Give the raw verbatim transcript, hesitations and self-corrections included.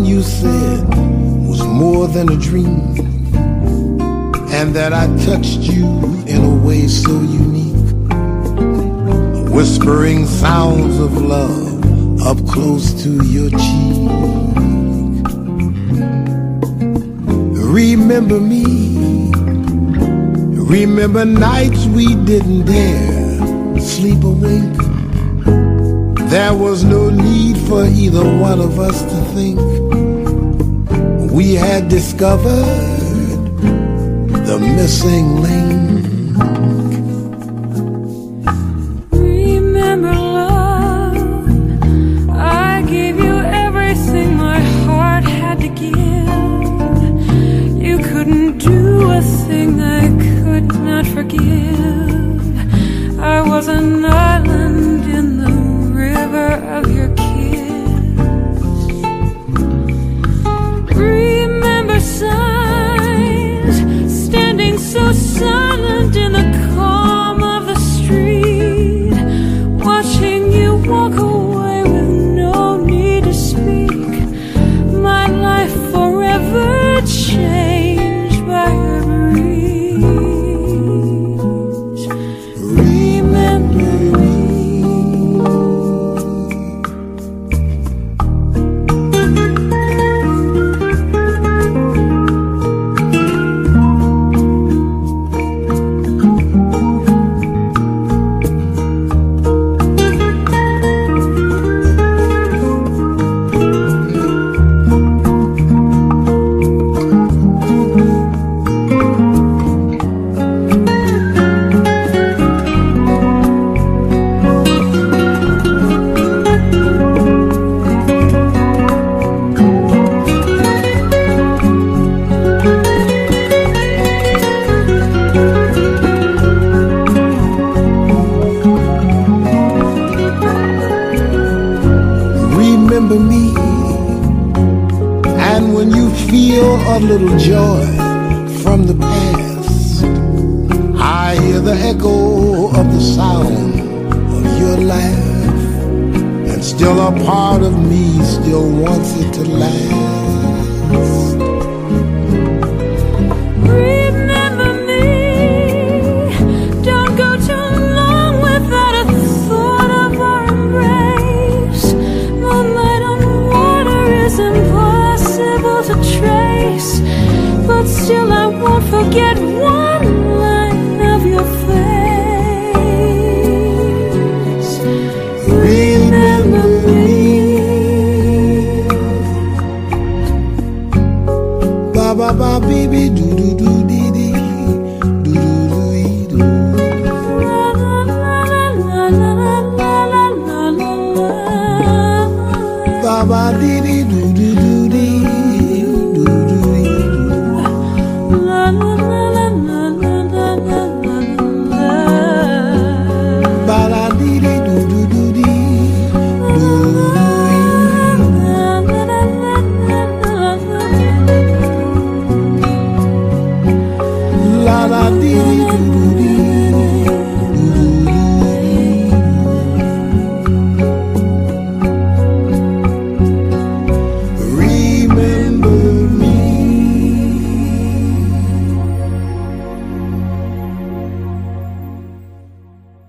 something you said was more than a dream, and that I touched you in a way so unique. Whispering sounds of love up close to your cheek. Remember me, remember nights we didn't dare sleep awake. There was no need for either one of us to think. We had discovered the missing link. Remember, love, I gave you everything my heart had to give. You couldn't do a thing I could not forgive. I was an island in the river of your kiss. Remember signs standing so silent in the calm of the street, watching you walk away with no need to speak. My life forever changed by your breeze. Remember me. Remember me, and when you feel a little joy from the past, I hear the echo of the sound of your laugh, and still a part of me still wants it to last. Remember me, don't go too long without a thought of our embrace. Moonlight on water is impossible to trace, but still I won't forget one line of your face. Remember me. Ba ba ba baby do do do dee dee do do do dee do. La la la la la la la la la la. Ba ba dee dee do do do dee do do dee do. La la la la la la la la la. Ba la dee dee do do do dee do do dee. La la dee dee do do dee.